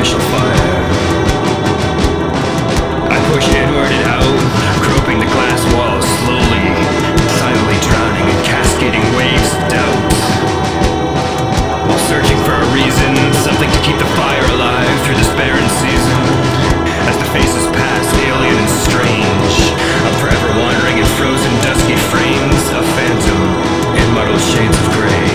sacrificial fire. I push inward and out, groping the glass walls slowly, silently drowning in cascading waves of doubt. While searching for a reason, something to keep the fire alive through this barren season. As the faces pass, alien and strange, I'm forever wandering in frozen dusky frames, a phantom in muddled shades of gray.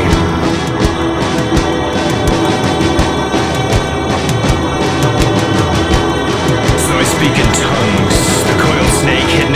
So I speak in tongues, the coiled snake hit